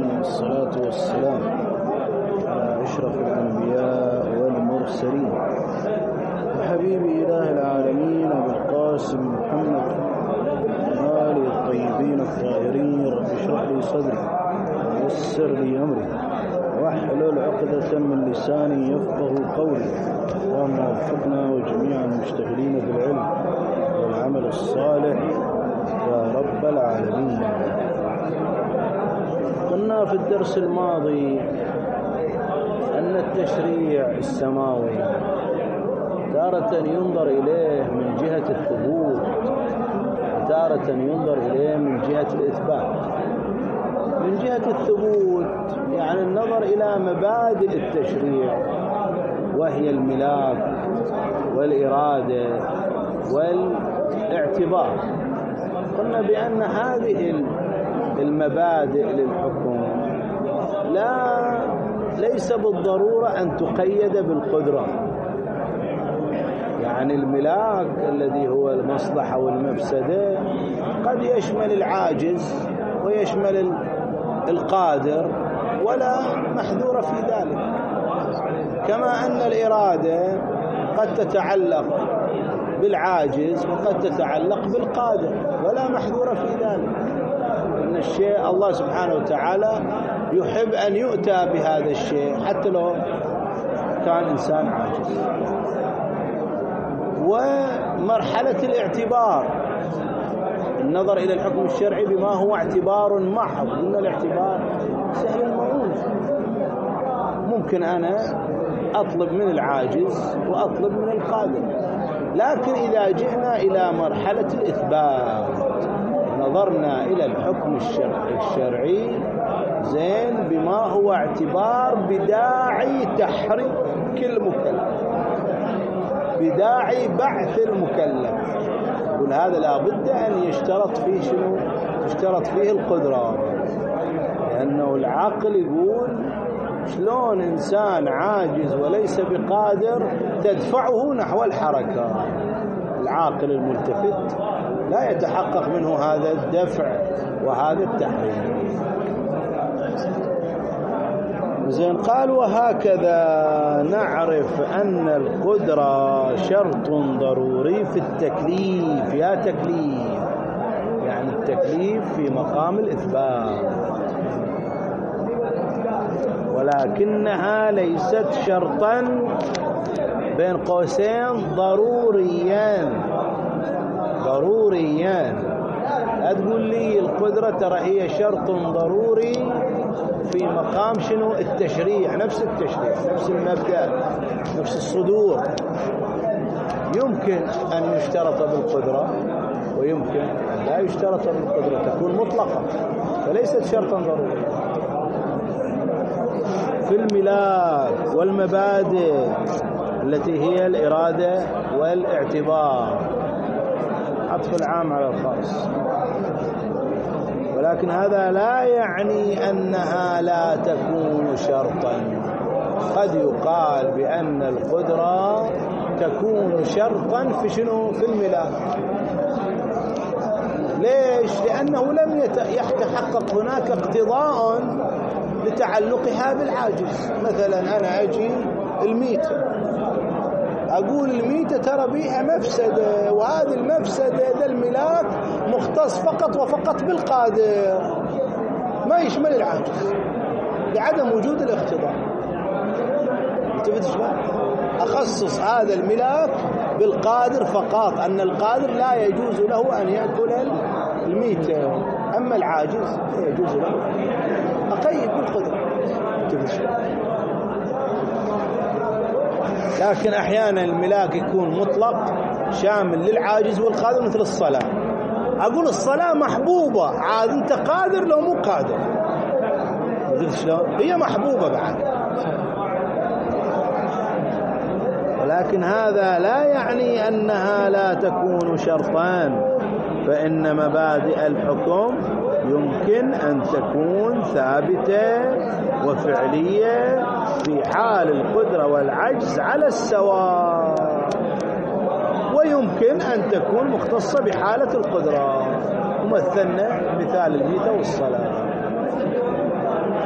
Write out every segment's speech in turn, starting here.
العالمين، والصلاة والسلام على أشرف الأنبياء والمرسلين وحبيب إله العالمين أبي القاسم محمد وآله الطيبين الطاهرين. رب اشرح لي صدري ويسر لي أمري واحلل عقدة من لساني يفقه قولي. اللهم وفقنا وجميع المشتغلين بالعلم والعمل الصالح يا رب العالمين. قلنا في الدرس الماضي أن التشريع السماوي تارة ينظر إليه من جهة الثبوت وتارة ينظر إليه من جهة الإثبات. من جهة الثبوت يعني النظر إلى مبادئ التشريع وهي الملاك والإرادة والاعتبار. قلنا بأن هذه المبادئ للحكم ليس بالضرورة أن تقيد بالقدرة. يعني الملاك الذي هو المصلحة والمفسدة قد يشمل العاجز ويشمل القادر ولا محذور في ذلك، كما أن الإرادة قد تتعلق بالعاجز وقد تتعلق بالقادر ولا محذور في ذلك. إن الشيء الله سبحانه وتعالى يحب أن يؤتى بهذا الشيء حتى لو كان إنسان عاجز. ومرحلة الاعتبار، النظر إلى الحكم الشرعي بما هو اعتبار محض. إن الاعتبار سهل المعون، ممكن أنا أطلب من العاجز وأطلب من القادر. لكن إذا جئنا إلى مرحلة الإثبات نظرنا إلى الحكم الشرعي زين بما هو اعتبار بداعي تحريك المكلف، بداعي بعث المكلف. يقول هذا لابد أن يشترط فيه شنو؟ يشترط فيه القدرة، لأنه العقل يقول شلون إنسان عاجز وليس بقادر تدفعه نحو الحركة. العاقل الملتفت لا يتحقق منه هذا الدفع وهذا التحريك. زين قال وهكذا نعرف أن القدرة شرط ضروري في التكليف. يا تكليف يعني التكليف في مقام الإثبات، ولكنها ليست شرطا بين قوسين ضروريا. لا تقول لي القدرة ترى هي شرط ضروري في مقام شنو؟ التشريع. نفس التشريع، نفس المبدأ، نفس الصدور. يمكن أن يشترط بالقدرة ويمكن أن لا يشترط بالقدرة، تكون مطلقة فليست شرطا ضروريا. في الملاك والمبادئ التي هي الإرادة والاعتبار، عطف العام على الخاص. ولكن هذا لا يعني أنها لا تكون شرطا. قد يقال بأن القدرة تكون شرطا في شنو؟ في الملاك. ليش؟ لأنه لم يتحقق هناك اقتضاء لتعلقها بالعاجز. مثلا أنا أجي الميتة أقول الميتة ترى بيها مفسدة، وهذه المفسدة ذا الملاك مختص فقط وفقط بالقادر، ما يشمل العاجز لعدم وجود الاقتضاء. أخصص هذا الملاك بالقادر فقط، أن القادر لا يجوز له أن يأكل الميتة، أما العاجز يجوز له. أقيد بالقدرة. لكن أحيانا الملاك يكون مطلق شامل للعاجز والقادر، مثل الصلاة. أقول الصلاة محبوبة، عاد أنت قادر لو مو قادر، هي محبوبة بعد. ولكن هذا لا يعني أنها لا تكون شرطان، فإن مبادئ الحكم يمكن أن تكون ثابتة وفعلية في حال القدرة والعجز على السواء، ويمكن أن تكون مختصة بحالة القدرة، ومثلنا مثال الميتة والصلاة.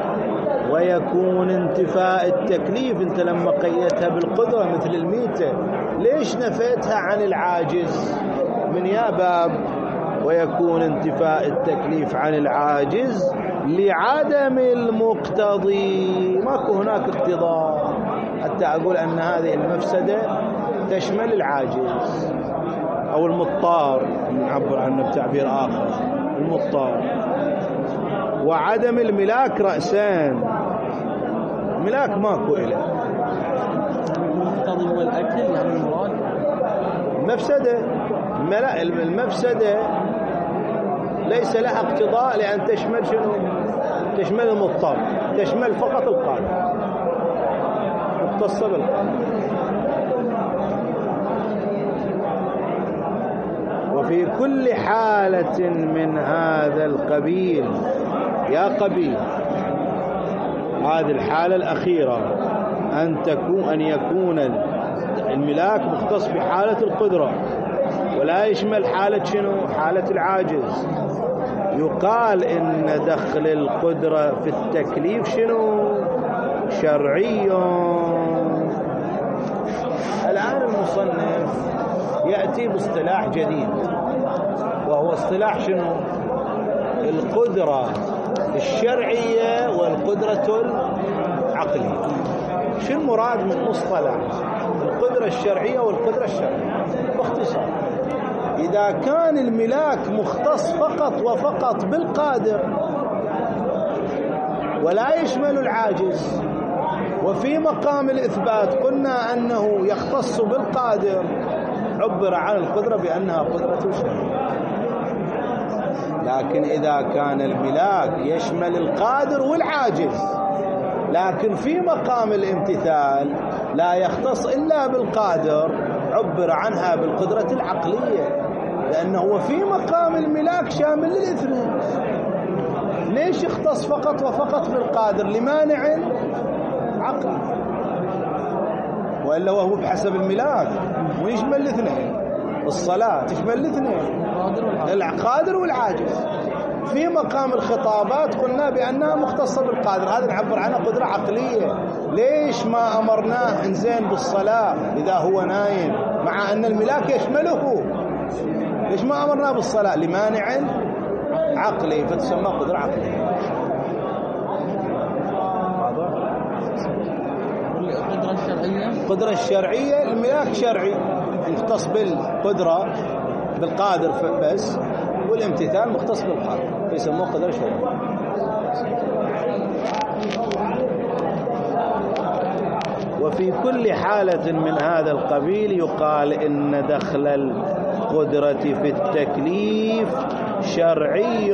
ويكون انتفاء التكليف. انت لما قيدتها بالقدرة مثل الميتة، ليش نفيتها عن العاجز؟ من يا باب ويكون انتفاء التكليف عن العاجز لعدم المقتضي، ماكو هناك اقتضاء حتى أقول أن هذه المفسدة تشمل العاجز أو المضطر، نعبر عنه بتعبير آخر المضطر. وعدم الملاك رأسان، ملاك ماكو إله. المقتضي هو الأكل يعني المراد المفسدة، المفسدة ليس لها اقتضاء لأن تشمل شنو؟ تشمل المضطر، تشمل فقط القادر، مختصة بالقادر. وفي كل حالة من هذا القبيل، يا قبيل هذه الحالة الأخيرة أن يكون الملاك مختص بحالة القدرة ولا يشمل حالة شنو؟ حالة العاجز. يقال إن دخل القدرة في التكليف شنو؟ شرعي. الآن المصنف يأتي باصطلاح جديد، وهو اصطلاح شنو؟ القدرة الشرعية والقدرة العقلية. شو المراد من مصطلح القدرة الشرعية والقدرة الشرعية؟ باختصار، إذا كان الملاك مختص فقط وفقط بالقادر ولا يشمل العاجز، وفي مقام الإثبات قلنا أنه يختص بالقادر، عبر عن القدرة بأنها قدرة شرعية. لكن إذا كان الملاك يشمل القادر والعاجز لكن في مقام الامتثال لا يختص إلا بالقادر، عبر عنها بالقدرة العقلية، لأنه في مقام الملاك شامل للاثنين. ليش يختص فقط وفقط بالقادر؟ لمانع عقلي، وإلا وهو بحسب الملاك ويشمل الاثنين. الصلاة تشمل الاثنين، القادر والعاجز. في مقام الخطابات قلنا بأنها مختصة بالقادر، هذا نعبر عنها قدرة عقلية. ليش ما أمرناه إنزين بالصلاة إذا هو نايم مع أن الملاك يشمله؟ ليش ما أمرناه بالصلاة؟ لمانع عقلي، فتسمى قدرة عقلية. القدرة الشرعية، القدرة الشرعية الملاك شرعي مختص بالقدرة بالقادر بس، والامتثال مختص بالقادر، يسموه قدرة شرعية. وفي كل حالة من هذا القبيل يقال إن دخل القدرة في التكليف شرعي.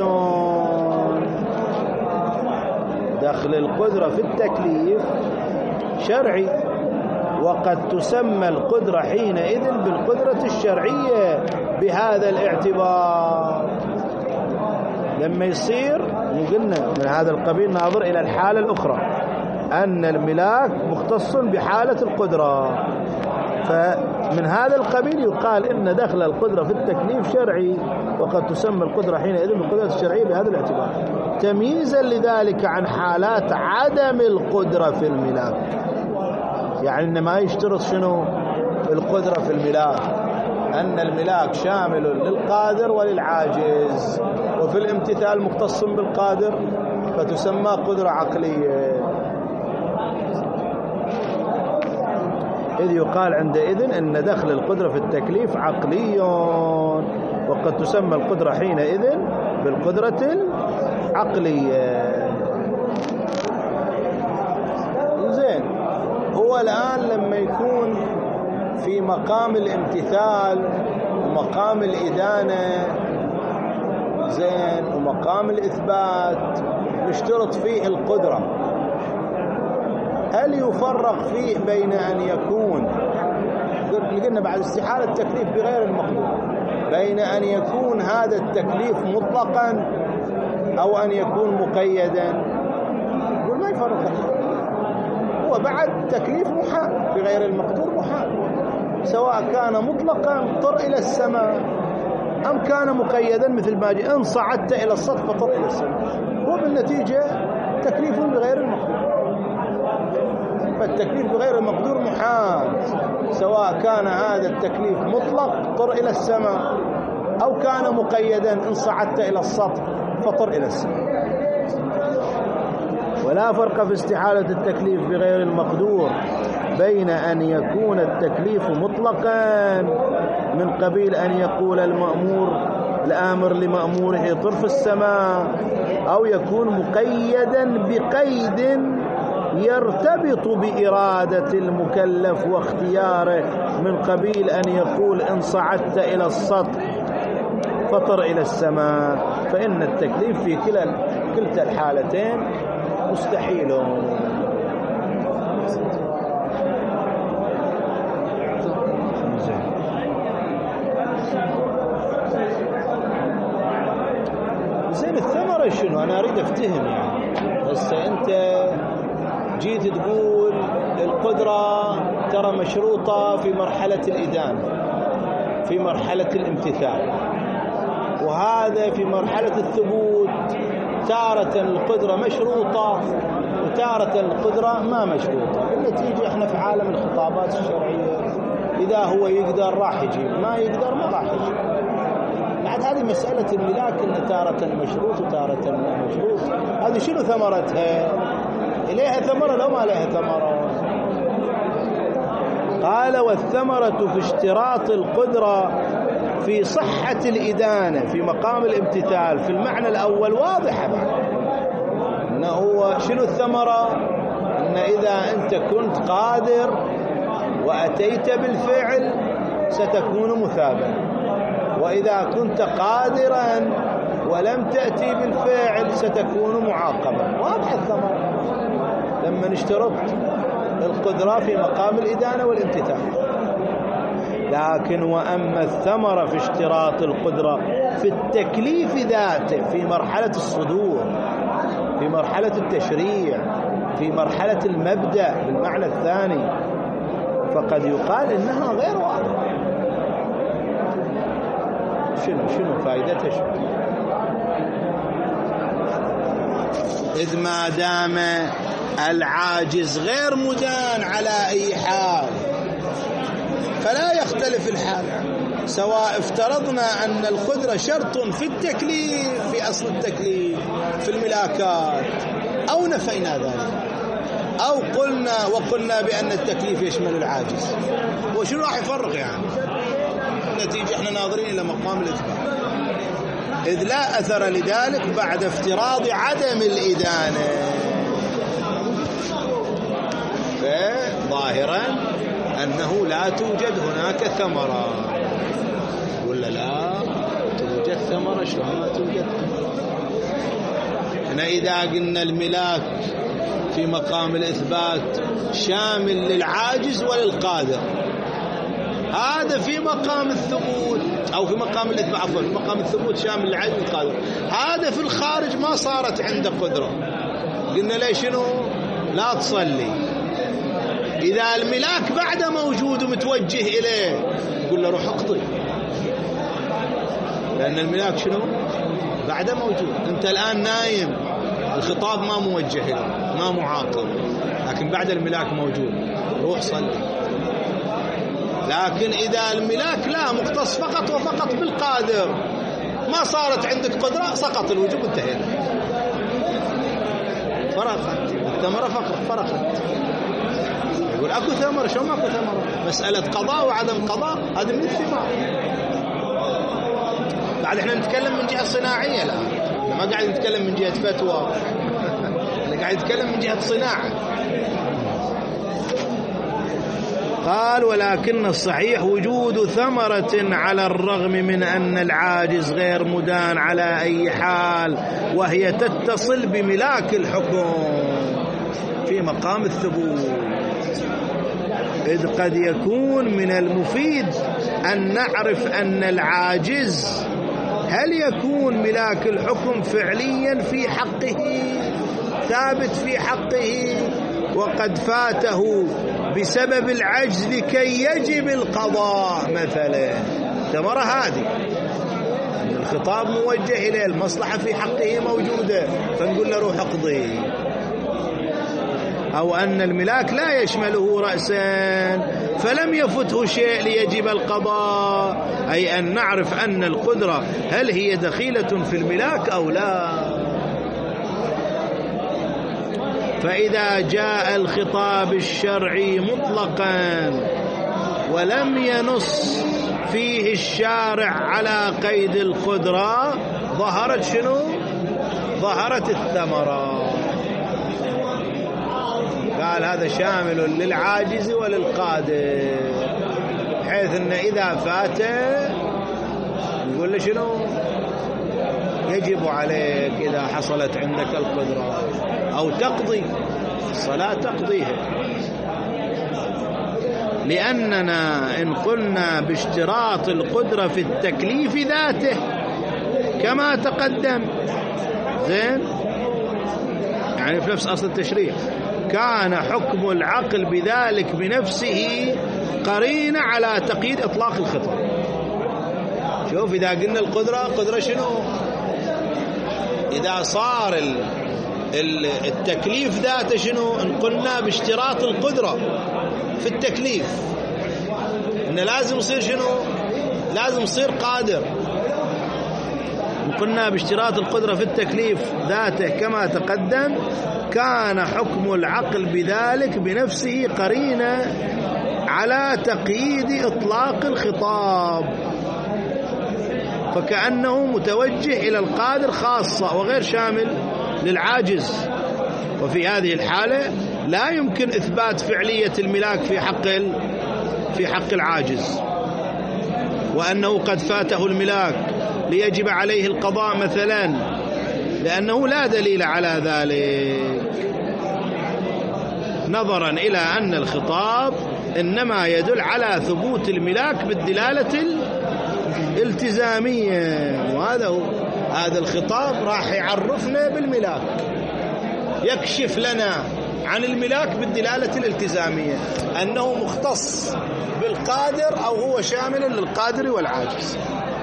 دخل القدرة في التكليف شرعي، وقد تسمى القدرة حينئذ بالقدرة الشرعية بهذا الاعتبار. لما يصير قلنا من هذا القبيل ناظر إلى الحالة الأخرى أن الملاك مختص بحالة القدرة، فمن هذا القبيل يقال إن دخل القدرة في التكليف شرعي، وقد تسمى القدرة حينئذ بالقدرة الشرعية بهذا الاعتبار، تمييزا لذلك عن حالات عدم القدرة في الملاك. يعني إن ما يشترط شنو القدرة في الملاك، أن الملاك شامل للقادر وللعاجز، وفي الامتثال مختص بالقادر فتسمى قدرة عقلية. إذ يقال عندئذ أن دخل القدرة في التكليف عقلي، وقد تسمى القدرة حينئذ بالقدرة العقلية. زين، هو الآن لما يكون في مقام الامتثال ومقام الإدانة زين ومقام الإثبات نشترط فيه القدرة، هل يفرق فيه بين أن يكون قلنا بعد استحالة التكليف بغير المقدور، بين أن يكون هذا التكليف مطلقا أو أن يكون مقيدا؟ يقول ما يفرق، هو بعد تكليف محال بغير المقدور محال، سواء كان مطلقا طر إلى السماء أم كان مقيدا مثل ما جاء إن صعدت إلى السطح فطر إلى السماء، هو بالنتيجة تكليف بغير المقدور. التكليف بغير المقدور محال، سواء كان هذا التكليف مطلق طر إلى السماء، أو كان مقيدا إن صعدت إلى السطح فطر إلى السماء. ولا فرق في استحالة التكليف بغير المقدور بين أن يكون التكليف مطلقا من قبيل أن يقول الآمر لمأموره طر في السماء، أو يكون مقيدا بقيد يرتبط بإرادة المكلف واختياره من قبيل أن يقول إن صعدت إلى السطح فطر إلى السماء، فإن التكليف في كلتا الحالتين مستحيل. زين الثمرة شنو؟ أنا أريد أفتهم يعني. بس أنت جيت تقول القدرة ترى مشروطة في مرحلة الإدانة، في مرحلة الامتثال، وهذا في مرحلة الثبوت تارة القدرة مشروطة وتارة القدرة ما مشروطة. بالنتيجة احنا في عالم الخطابات الشرعية، إذا هو يقدر راح يجيب، ما يقدر ما راح يجيب. بعد هذه مسألة الملاك إن تارة مشروط وتارة ما مشروط، هذه شنو ثمرتها؟ إليها ثمرة لو ما لها ثمرة؟ قال والثمرة في اشتراط القدرة في صحة الإدانة في مقام الامتثال في المعنى الأول واضحة بعد. إنه هو شنو الثمرة؟ إن إذا أنت كنت قادر وأتيت بالفعل ستكون مثابا، وإذا كنت قادرا ولم تأتي بالفعل ستكون معاقبا. واضح الثمرة لما اشترطت القدرة في مقام الإدانة والامتثال. لكن وأما الثمرة في اشتراط القدرة في التكليف ذاته في مرحلة الصدور، في مرحلة التشريع، في مرحلة المبدأ بالمعنى الثاني، فقد يقال إنها غير واضحة. شنو فائدتها؟ شنو؟ إذ ما دام العاجز غير مدان على أي حال فلا يختلف الحال، سواء افترضنا أن القدرة شرط في التكليف في أصل التكليف في الملاكات، أو نفينا ذلك، أو وقلنا بأن التكليف يشمل العاجز. وشنو راح يفرق يعني؟ نتيجة احنا ناظرين إلى مقام الإثبات، إذ لا أثر لذلك بعد افتراض عدم الإدانة. فظاهرا أنه لا توجد هناك ثمرة، ولا لا توجد ثمرة؟ شلون ما توجد؟ هنا إذا قلنا الملاك في مقام الإثبات شامل للعاجز وللقادر، هذا في مقام الثبوت أو في مقام الإثبات، عفوا في مقام الثبوت شامل للعاجز والقادر. هذا في الخارج ما صارت عنده قدرة، قلنا ليه شنو؟ لا تصلي. إذا الملاك بعد موجود ومتوجه إليه يقول له روح اقضي، لأن الملاك شنو؟ بعد موجود. أنت الآن نايم، الخطاب ما موجه له، ما معاقب، لكن بعد الملاك موجود، روح صلي. لكن إذا الملاك لا مختص فقط وفقط بالقادر، ما صارت عندك قدرة، سقط الوجوب انتهينا. فرقت الثمرة، فرقت. يقول أكو ثمرة؟ شو ما أكو ثمرة؟ مسألة قضاء وعدم قضاء هذا من الثمار. بعد احنا نتكلم من جهة صناعية الآن، ما قاعد نتكلم من جهة فتوى، احنا قاعد نتكلم من جهة صناعة. قال ولكن الصحيح وجود ثمرة على الرغم من أن العاجز غير مدان على أي حال، وهي تتصل بملاك الحكم في مقام الثبوت. إذ قد يكون من المفيد أن نعرف أن العاجز هل يكون ملاك الحكم فعليا في حقه، ثابت في حقه، وقد فاته بسبب العجز لكي يجب القضاء مثلا. ثمرة هذه الخطاب موجه إليه، المصلحة في حقه موجودة، فنقول له روح اقضي. أو أن الملاك لا يشمله رأسا فلم يفته شيء ليجب القضاء، أي أن نعرف أن القدرة هل هي دخيلة في الملاك أو لا. فإذا جاء الخطاب الشرعي مطلقا ولم ينص فيه الشارع على قيد القدرة ظهرت شنو؟ ظهرت الثمرة. قال هذا شامل للعاجز وللقادر، حيث أن إذا فات نقول له شنو؟ يجب عليك إذا حصلت عندك القدرة، أو تقضي الصلاة تقضيها. لأننا إن قلنا باشتراط القدرة في التكليف ذاته كما تقدم، زين، يعني في نفس أصل التشريع، كان حكم العقل بذلك بنفسه قرينة على تقييد إطلاق الخطاب. شوف إذا قلنا القدرة، قدرة شنو؟ إذا صار التكليف ذاته شنو؟ إن قلنا باشتراط القدرة في التكليف إنه لازم يصير شنو؟ لازم يصير قادر. إن قلنا باشتراط القدرة في التكليف ذاته كما تقدم كان حكم العقل بذلك بنفسه قرينة على تقييد إطلاق الخطاب، فكأنه متوجه إلى القادر خاصة وغير شامل للعاجز. وفي هذه الحالة لا يمكن إثبات فعلية الملاك في حق العاجز، وأنه قد فاته الملاك ليجب عليه القضاء مثلا، لأنه لا دليل على ذلك، نظرا إلى أن الخطاب إنما يدل على ثبوت الملاك بالدلالة الالتزامية. وهذا هو، هذا الخطاب راح يعرفنا بالملاك، يكشف لنا عن الملاك بالدلالة الالتزامية، أنه مختص بالقادر أو هو شامل للقادر والعاجز.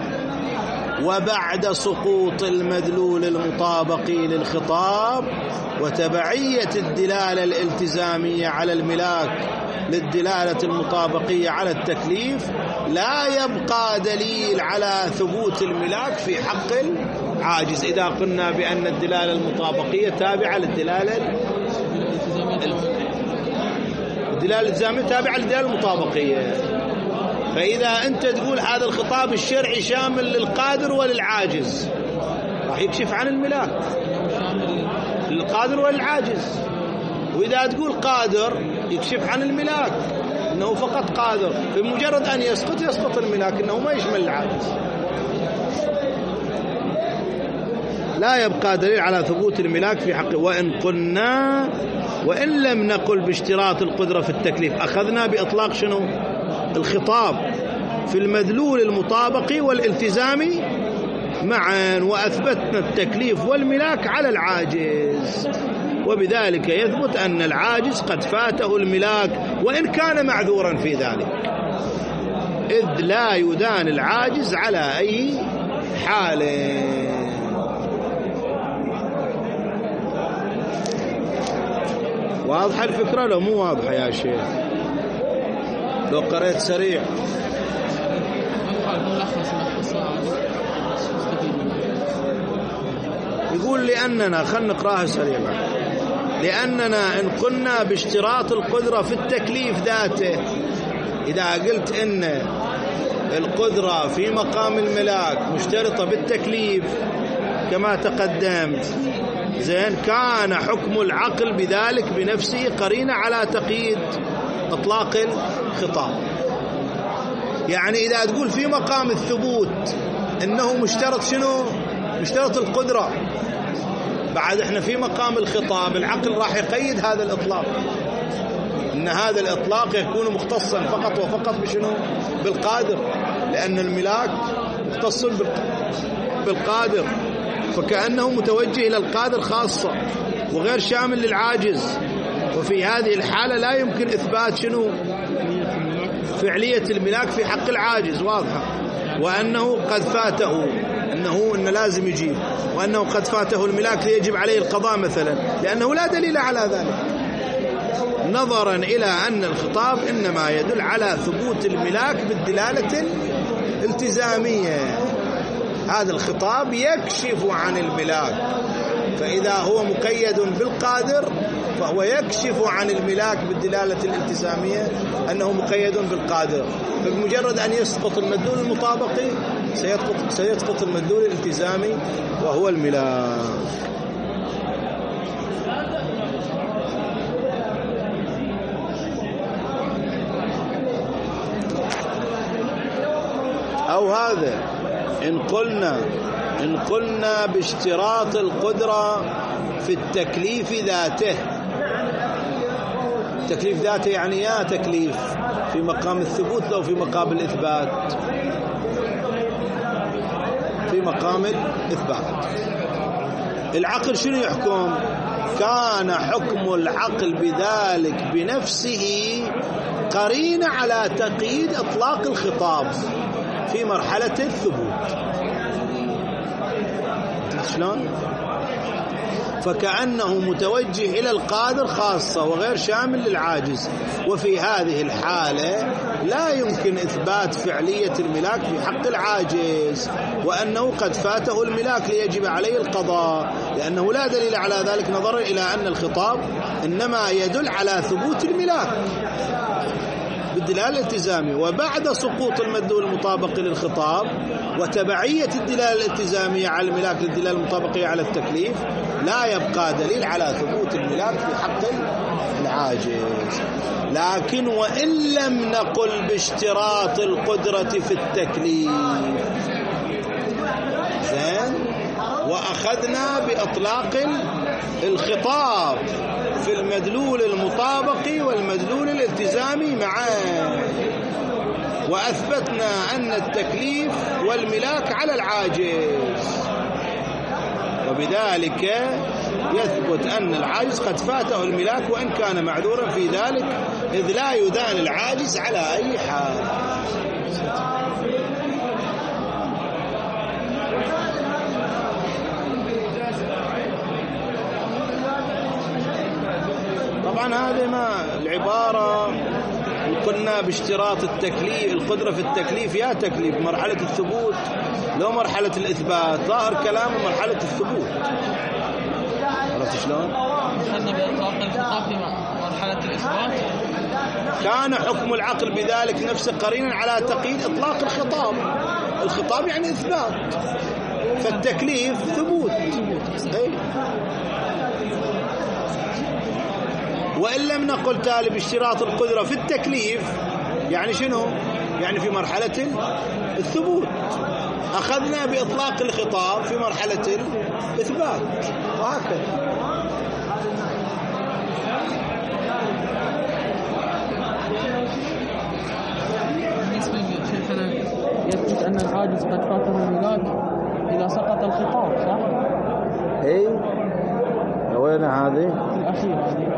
وبعد سقوط المدلول المطابقي للخطاب وتبعية الدلالة الالتزامية على الملاك للدلالة المطابقية على التكليف، لا يبقى دليل على ثبوت الملاك في حق العاجز، إذا قلنا بأن الدلالة المطابقية تابعة للدلالة الالتزامية تابعة للدلالة المطابقية. فإذا أنت تقول هذا الخطاب الشرعي شامل للقادر وللعاجز، راح يكشف عن الملاك للقادر والعاجز. وإذا تقول قادر يكشف عن الملاك إنه فقط قادر، بمجرد أن يسقط الملاك إنه ما يشمل العاجز. لا يبقى دليل على ثبوت الملاك في حقه. وإن لم نقل باشتراط القدرة في التكليف أخذنا بإطلاق شنو؟ الخطاب في المدلول المطابقي والالتزامي معا، وأثبتنا التكليف والملاك على العاجز، وبذلك يثبت أن العاجز قد فاته الملاك وإن كان معذورا في ذلك، إذ لا يدان العاجز على أي حال. واضحة الفكرة لو مو واضحة يا شيخ؟ لو قرأت سريع. يقول لأننا، خلنا نقراها سريعا، لأننا إن قلنا باشتراط القدرة في التكليف ذاته، إذا قلت إن القدرة في مقام الملاك مشترطة بالتكليف كما تقدمت، زين، كان حكم العقل بذلك بنفسه قرينة على تقييد إطلاق الخطاب. يعني إذا تقول في مقام الثبوت إنه مشترط شنو؟ مشترط القدرة، بعد إحنا في مقام الخطاب العقل راح يقيد هذا الإطلاق، إن هذا الإطلاق يكون مختصا فقط وفقط بشنو؟ بالقادر، لأن الملاك مختص بالقادر، فكأنه متوجه إلى القادر خاصة وغير شامل للعاجز. وفي هذه الحالة لا يمكن إثبات شنو؟ فعلية الملاك في حق العاجز، واضحة. وأنه قد فاته، إنه لازم يجيب، وأنه قد فاته الملاك ليجب عليه القضاء مثلا، لأنه لا دليل على ذلك. نظرا إلى أن الخطاب إنما يدل على ثبوت الملاك بالدلالة الالتزامية. هذا الخطاب يكشف عن الملاك، فإذا هو مقيد بالقادر فهو يكشف عن الملاك بالدلالة الالتزامية أنه مقيد بالقادر، فبمجرد أن يسقط المدلول المطابقي سيسقط المدلول الالتزامي وهو الملاك. أو هذا إن قلنا باشتراط القدرة في التكليف ذاته. تكليف ذاته يعني يا تكليف في مقام الثبوت أو في مقام الإثبات؟ في مقام الإثبات. العقل شنو يحكم؟ كان حكم العقل بذلك بنفسه قرين على تقييد إطلاق الخطاب في مرحلة الثبوت. شلون؟ فكأنه متوجه إلى القادر خاصة وغير شامل للعاجز، وفي هذه الحالة لا يمكن إثبات فعلية الملاك في حق العاجز، وأنه قد فاته الملاك ليجب عليه القضاء، لأنه لا دليل على ذلك نظرا إلى أن الخطاب إنما يدل على ثبوت الملاك بالدلالة الالتزامية. وبعد سقوط المدلول المطابق للخطاب وتبعية الدلالة الالتزامية على الملاك للدلالة المطابقية على التكليف لا يبقى دليل على ثبوت الملاك في حق العاجز. لكن وإن لم نقل باشتراط القدرة في التكليف، زين، وأخذنا بإطلاق الخطاب في المدلول المطابقي والمدلول الالتزامي معا، وأثبتنا أن التكليف والملاك على العاجز، وبذلك يثبت أن العاجز قد فاته الملاك وإن كان معذورا في ذلك، إذ لا يدان العاجز على أي حال. طبعا هذه ما العبارة قلنا باشتراط التكليف، القدرة في التكليف يا تكليف مرحلة الثبوت لو مرحلة الإثبات، ظاهر كلام مرحلة الثبوت. عرفت شلون؟ أخذنا بإطلاق الخطاب في مرحلة الإثبات. كان حكم العقل بذلك نفسه قرينا على تقييد إطلاق الخطاب. الخطاب يعني إثبات، فالتكليف ثبوت. أي. وإن لم نقل تالي باشتراط القدرة في التكليف، يعني شنو؟ يعني في مرحلة الثبوت. أخذنا بإطلاق الخطاب في مرحلة الإثبات، وهكذا. شيخنا يثبت أن العاجز قد فاته الملاك إذا سقط الخطاب، صح؟ إيه. وين هذه؟ الأخيرة.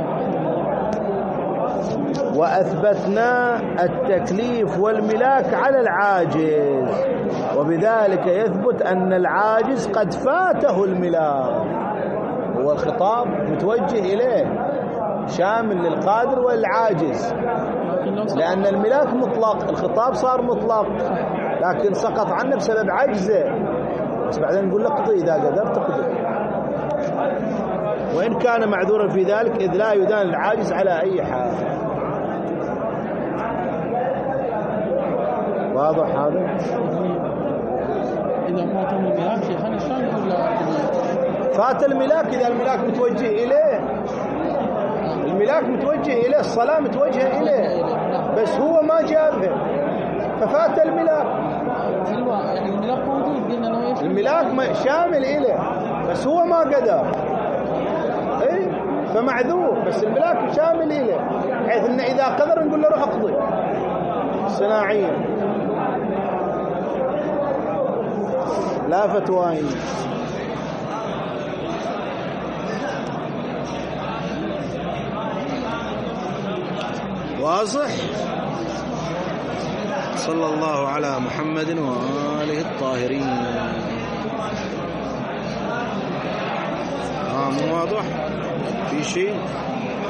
وأثبتنا التكليف والملاك على العاجز، وبذلك يثبت أن العاجز قد فاته الملاك، هو الخطاب متوجه إليه شامل للقادر والعاجز، لأن الملاك مطلق، الخطاب صار مطلق لكن سقط عنه بسبب عجزه، بس بعدين نقول لك قضي إذا قدرت قضي، وإن كان معذورا في ذلك إذ لا يدان العاجز على أي حال. واضح هذا؟ إذا فاته الملاك شيخنا شلون يقول فات الملاك؟ إذا الملاك متوجه إليه، الملاك متوجه إليه، الصلاة متوجهة إليه، بس هو ما جابها ففات الملاك. يعني الملاك موجود، قلنا انه الملاك شامل إليه بس هو ما قدر، إيه، فمعذور، بس الملاك شامل إليه، حيث إنه إذا قدر نقول له روح اقضي صناعيا. لا فتوى. واضح. صلى الله على محمد وآله الطاهرين. مو واضح في شيء؟